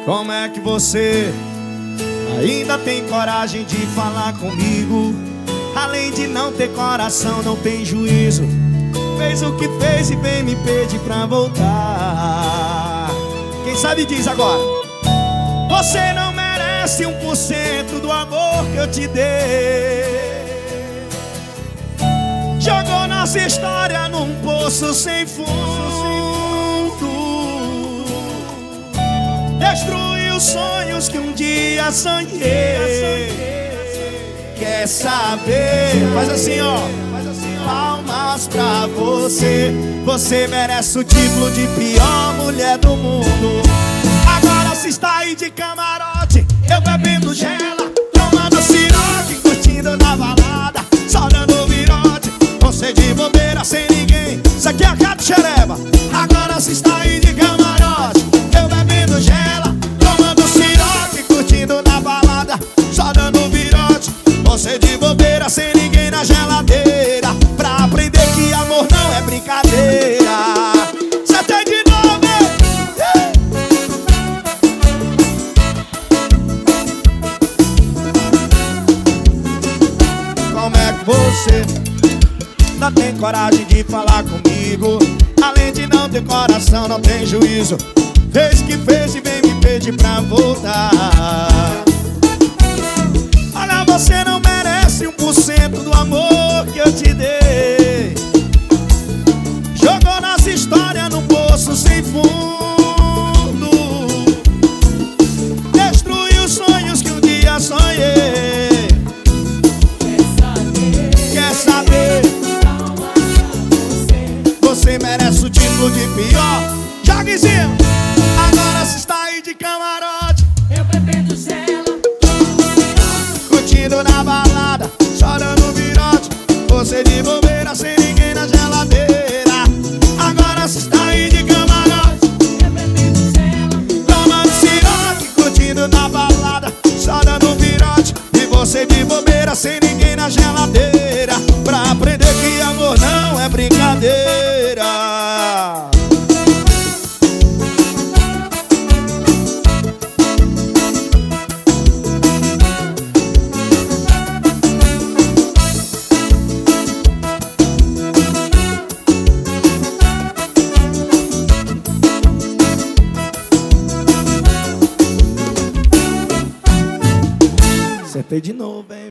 Como é que você ainda tem coragem de falar comigo? Além de não ter coração, não tem juízo. Fez o que fez e vem me pedir pra voltar. Quem sabe diz agora: você não merece 1% do amor que eu te dei. Jogou nossa história num poço sem fundo. Destruiu sonhos que um dia sonhei. Quer saber? Faz assim, ó. Palmas pra você. Você merece o título de pior mulher do mundo. Agora se está aí de camarote, eu bebendo gela, tomando siroque, curtindo na balada, só dando virote. Você de bobeira sem ninguém. Isso aqui é a Cato Xereba. Agora se está aí de camarote, eu bebendo gela, tomando siroque, curtindo na balada, só dando virote. Você de bobeira sem ninguém na geladeira, pra aprender que amor não é brincadeira. Cê tem de novo, Como é que você não tem coragem de falar comigo? Além de não ter coração, não tem juízo. Fez que fez e vem me pedir pra voltar. Olha, você não merece 1% do amor que eu te dei. Jogou nossa história num poço sem fundo. Destruiu sonhos que um dia sonhei. Quer saber? Você merece o título de pior. Joguezinho. Agora se está aí de camarote, eu bebendo gela, curtindo na balada, chorando virote. Você de bobeira sem ninguém na geladeira. Agora se está aí de camarote, eu bebendo gela, tomando siroque, curtindo na balada, chorando virote. E você de bobeira sem ninguém na geladeira, pra aprender que amor não é brincadeira. Acertei de novo, hein?